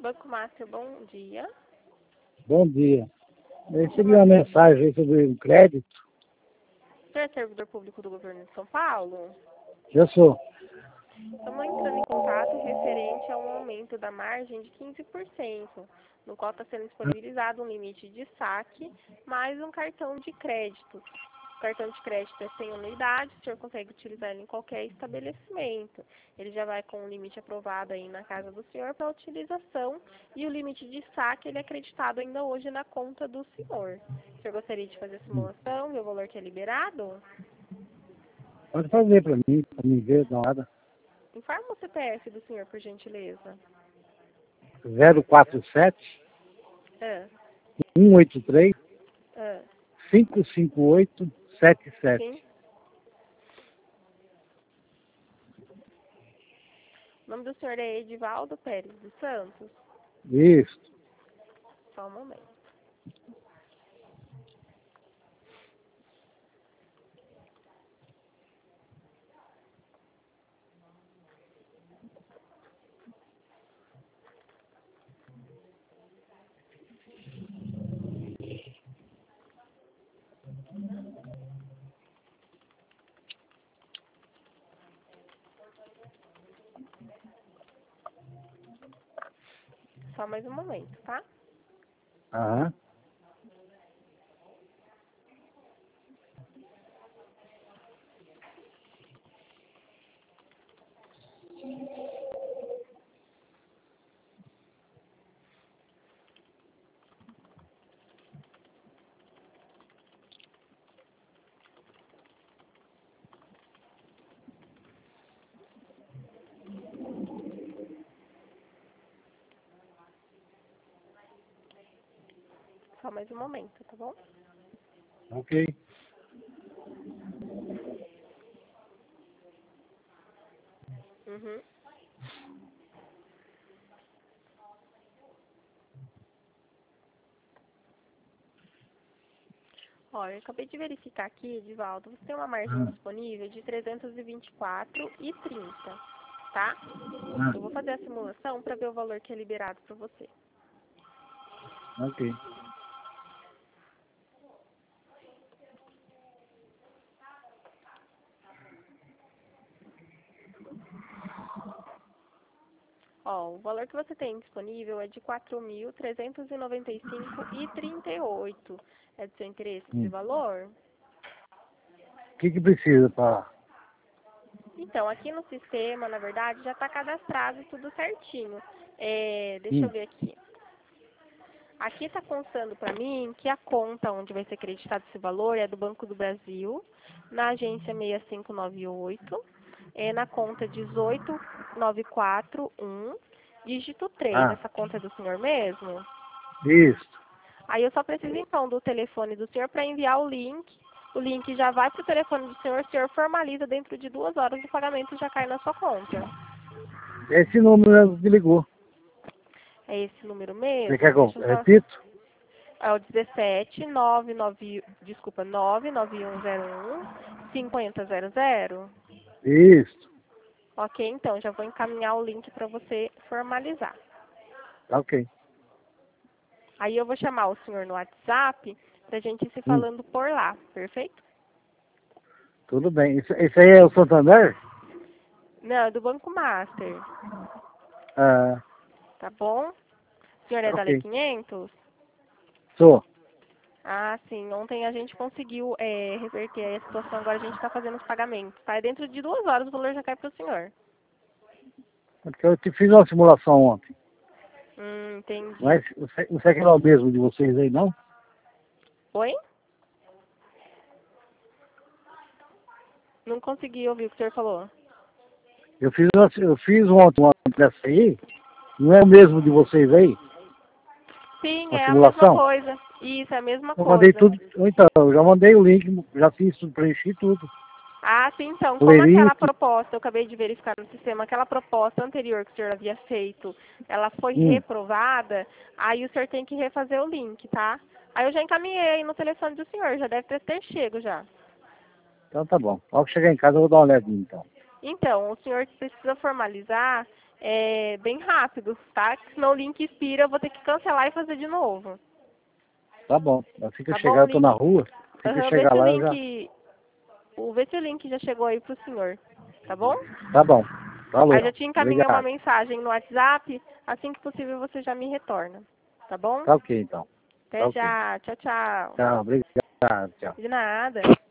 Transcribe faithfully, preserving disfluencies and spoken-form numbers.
Banco Master, bom dia. Bom dia. Eu recebi uma mensagem aí sobre um crédito. Você é servidor público do governo de São Paulo? Eu sou. Estamos entrando em contato referente a um aumento da margem de quinze por cento, no qual está sendo disponibilizado um limite de saque, mais um cartão de crédito. O cartão de crédito é sem anuidade, o senhor consegue utilizar ele em qualquer estabelecimento. Ele já vai com o limite aprovado aí na casa do senhor para utilização e o limite de saque ele é acreditado ainda hoje na conta do senhor. O senhor gostaria de fazer a simulação, ver o valor que é liberado? Pode fazer para mim, para mim ver, dar uma olhada. Informa o C P F do senhor, por gentileza. zero quatro sete, Ah, um oito três, ah, cinco cinco oito, sete sete. sim. O nome do senhor é Edivaldo Pérez dos Santos? Isso. Só um momento. Só mais um momento, tá? Aham. Só mais um momento, tá bom? Ok. Uhum. Olha, eu acabei de verificar aqui, Edivaldo, você tem uma margem Ah, disponível de trezentos e vinte e quatro reais e trinta centavos, tá? ah, Eu vou fazer a simulação para ver o valor que é liberado para você. ok. Ó, o valor que você tem disponível é de quatro mil trezentos e noventa e cinco reais e trinta e oito centavos. É do seu interesse esse Hum. valor? O que que precisa para... Então, aqui no sistema, na verdade, já está cadastrado tudo certinho. É, deixa eu Hum. ver aqui. Aqui está constando para mim que a conta onde vai ser acreditado esse valor é do Banco do Brasil, na agência seis cinco nove oito, é na conta dezoito nove quatro um, dígito três. Ah, Essa conta é do senhor mesmo? isso. Aí eu só preciso então do telefone do senhor para enviar o link. O link já vai para o telefone do senhor, o senhor formaliza dentro de duas horas, o pagamento já cai na sua conta. Esse número me ligou. É esse número Você quer mesmo? que eu Deixa eu só... repito? É o dezessete nove nove, desculpa, nove nove um zero um cinco zero zero zero. Isso. Ok, então já vou encaminhar o link para você formalizar. Tá ok. Aí eu vou chamar o senhor no WhatsApp para a gente ir se Hum. falando por lá, perfeito? Tudo bem. Isso, esse aí é o Santander? Não, é do Banco Master, Ah, tá bom? O senhor é da Lei ok. quinhentos? Sou. Ah, sim. Ontem a gente conseguiu é, reverter a situação, agora a gente está fazendo os pagamentos, tá? E dentro de duas horas o valor já cai para o senhor. Porque eu te fiz uma simulação ontem. Hum, entendi. Mas você, você quer o mesmo de vocês aí, não? Oi? Não consegui ouvir o que o senhor falou. Eu fiz, uma- eu fiz ontem uma dessa aí. Não é o mesmo de vocês aí? Sim, Uma é a mesma simulação? coisa. Isso, é a mesma Eu mandei coisa. tudo. Então, eu já mandei o link, já fiz tudo, preenchi tudo. Ah, sim, então, como aquela Lerite. proposta, eu acabei de verificar no sistema, aquela proposta anterior que o senhor havia feito, ela foi Hum. reprovada, aí o senhor tem que refazer o link, tá? Aí eu já encaminhei no telefone do senhor, já deve ter, ter chego já. Então tá bom. Logo que chegar em casa eu vou dar uma olhadinha então. Então, o senhor precisa formalizar é bem rápido, tá? Senão o link expira, eu vou ter que cancelar e fazer de novo. Tá bom. Assim que eu Tá chegar, bom, eu tô na link? rua. Assim que eu Aham, vê chegar se o lá, eu já... link. o- Vê se o link já chegou aí pro senhor. Tá bom? Tá bom. Falou. Aí já te encaminhei uma Obrigado. mensagem no WhatsApp. Assim que possível você já me retorna. Tá bom? Tá ok, então. Tá Até ok. já. Tchau, tchau. Tchau, obrigado. Tchau. De nada.